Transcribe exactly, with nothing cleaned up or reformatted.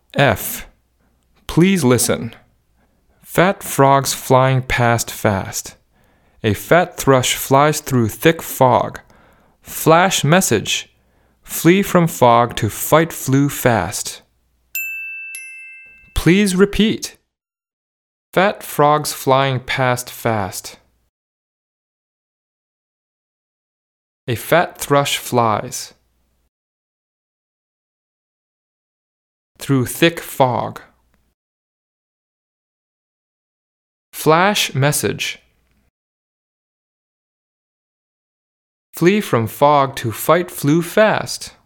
F. Please listen. Fat frogs flying past fast. A fat thrush flies through thick fog. Flash message. Flee from fog to fight flew fast. Please repeat. Fat frogs flying past fast. A fat thrush flies through thick fog. Flash message. Flee from fog to fight flew fast.